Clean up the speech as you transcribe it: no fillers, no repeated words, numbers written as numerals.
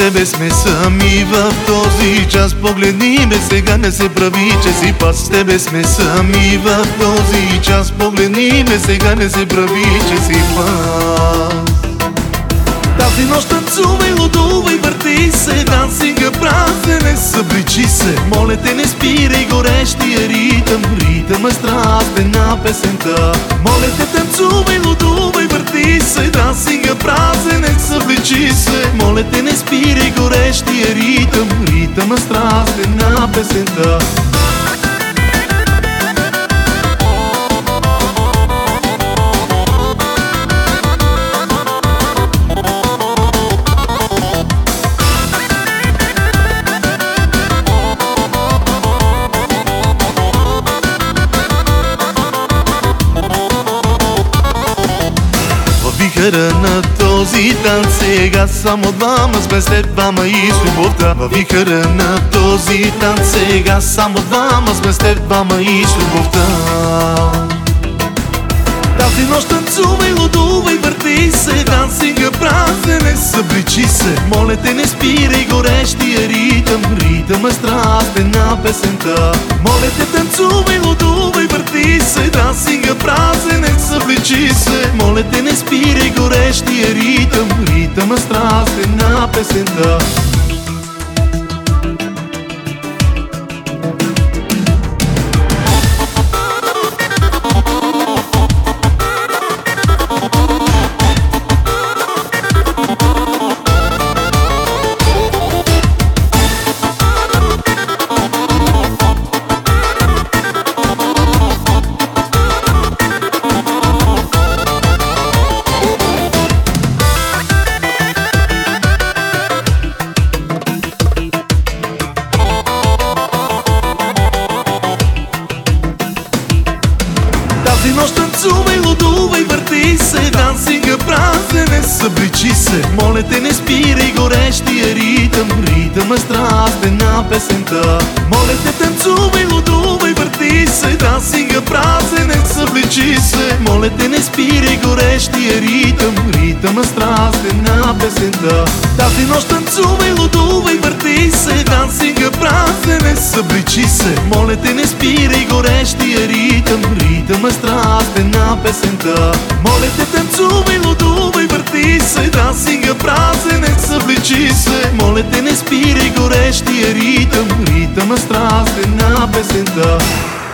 тебе сме сами в този час. Погледни ме сега, не се прави, че си пас. С тебе сме сами в този час. Погледни ме сега, не се прави, че си пас. Тази нощ танцувай, лудувай, върти се, дансинга празен, събличи се. Моля те, не спирай горещия ритъм, ритъм е страстен на песента. Моля те, танцувай, лудувай, върти се, дансинга празен, събличи се. Моля те, не спирай горещия ритъм, ритъм е страстен на песента. Вихъра на този танц сега само двама сме, след двама и с любовта. Във вихъра на този танц сега само двама сме, след двама и с любовта. Тази нощ танцувай, лудувай, върти се, дансинга празен, събличи се. Моля те, не спирай горещия ритъм, ритъм е страстен на песента. Моля те, танцувай, лудувай, върти се, дансинга празен, събличи се. Моля те, не спирай горещия ритъм, ритъм е страстен на песента. Тази нощ танцувай, лудувай, върти се, дансинга празен, събличи се. Моля те, не спирай горещия ритъм, ритъм е страстен на песента. Моля те, танцувай, лудувай, върти се, дансинга празен, събличи се. Моля те, не спирай горещия ритъм, ритъм е страстен на песента. Тази нощ танцувай, лудувай, върти се, дансинга празен, събличи се. Моля те, не спирай горещия ритъм, ритъм е страстен на песента. Моля те, танцувай, лудувай, върти се, дансинга празен, събличи се. Моля те, не спирай горещия ритъм, ритъм е страстен на песента.